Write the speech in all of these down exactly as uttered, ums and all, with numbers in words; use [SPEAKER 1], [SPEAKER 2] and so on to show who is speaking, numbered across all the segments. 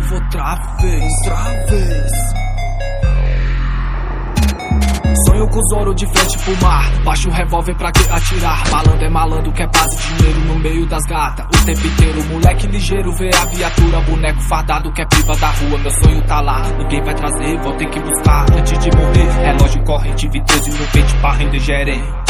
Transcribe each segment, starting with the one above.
[SPEAKER 1] novo outra vez, outra vez. Sonho com os ouro de frente pro mar, baixo o revólver pra que atirar. Malandro é malandro, quer paz e dinheiro no meio das gatas o tempo inteiro. Moleque ligeiro, vê a viatura, boneco fardado, quer priva da rua. Meu sonho tá lá, ninguém vai trazer, vou ter que buscar antes de morrer. Relógio corrente, vi treze no pente pra render gerente.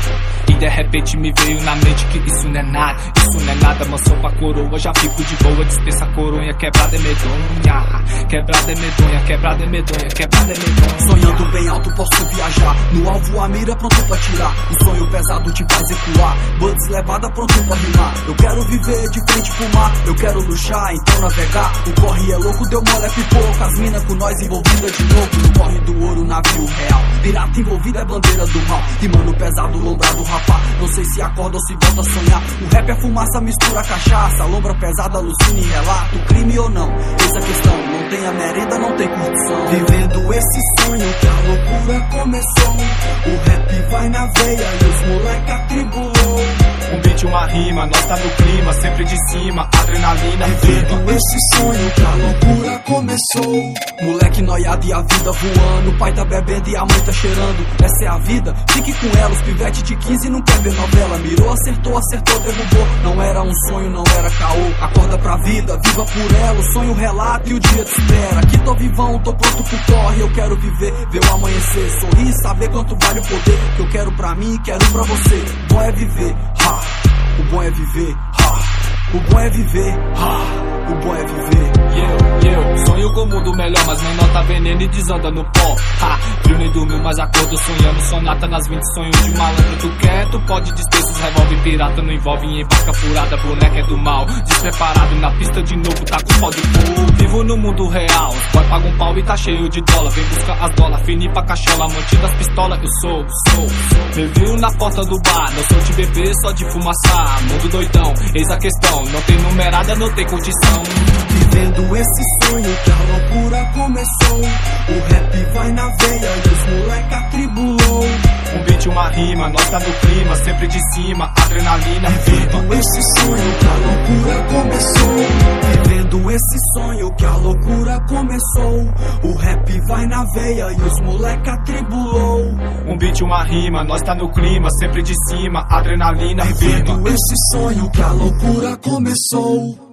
[SPEAKER 1] E de repente me veio na mente que isso não é nada, isso não é nada, mansão pra coroa, já fico de boa, dispensa a coronha, quebrada é medonha, quebrada é medonha, quebrada é medonha, quebrada é medonha.
[SPEAKER 2] Sonhando bem alto posso viajar, no alvo a mira pronto pra tirar, o sonho pesado te faz ecoar, buds levada pronto pra rimar, eu quero viver de frente pro mar, eu quero luxar, então navegar, o corre é louco, deu mole é pipoca, as mina com nós envolvida de novo, no corre do ouro, navio real, pirata envolvida é bandeira do mal, rimando pesado, lombrado rapaz. Não sei se acorda ou se volta a sonhar. O rap é fumaça, mistura cachaça, lombra pesada, alucina e relato, crime ou não, eis a questão. Não tem a merenda, não tem curtição.
[SPEAKER 3] Vivendo esse sonho que a loucura começou. O rap vai na veia e os moleque atribulou.
[SPEAKER 1] Um beat, uma rima, nós tá no clima, sempre de cima, adrenalina.
[SPEAKER 3] Vivendo esse sonho que a loucura começou.
[SPEAKER 2] Moleque noiado e a vida voando, o pai tá bebendo e a mãe tá cheirando. Essa é a vida, fique com ela, os pivete de quinze não quer ver novela. Mirou, acertou, acertou, derrubou. Não era um sonho, não era caô. Acorda pra vida, viva por ela, o sonho relata e o dia te espera. Aqui tô vivão, tô pronto pro corre, eu quero viver, ver o amanhecer, sorrir, saber quanto vale o poder. Que eu quero pra mim, quero pra você. O bom é viver, ha. O bom é viver, ha. O bom é viver, ha. O bom é viver.
[SPEAKER 1] E eu, e eu, sonho com o mundo melhor, mas nem nota veneno e desanda no pó. Ha, frio nem dormiu, mas acordo sonhando. Sonata nas vinte, sonho de malandro. Tu quer, tu pode dispensa os revólver pirata. Não envolve em embarca furada, boneca é do mal. Despreparado na pista de novo, tá com pó de fogo. Vivo no mundo real, vai paga um pau e tá cheio de dólar. Vem buscar as dólar, fini pra cachola, mantida as pistolas. Eu sou, sou, sou. Me viu na porta do bar, não sou de beber, só de fumaçar. Mundo doidão, eis a questão. Não tem numerada, não tem curtição.
[SPEAKER 3] Vivendo esse sonho que a loucura começou. O rap vai na veia e os moleque atribulou.
[SPEAKER 1] Um beat, uma rima, nós tá no clima, sempre de cima, adrenalina.
[SPEAKER 3] Vivendo esse sonho que a loucura começou.
[SPEAKER 2] Vivendo esse sonho que a loucura começou. O rap vai na veia e os moleque atribulou.
[SPEAKER 1] Um beat, uma rima, nós tá no clima, sempre de cima, adrenalina.
[SPEAKER 3] Vivendo esse sonho que a loucura começou.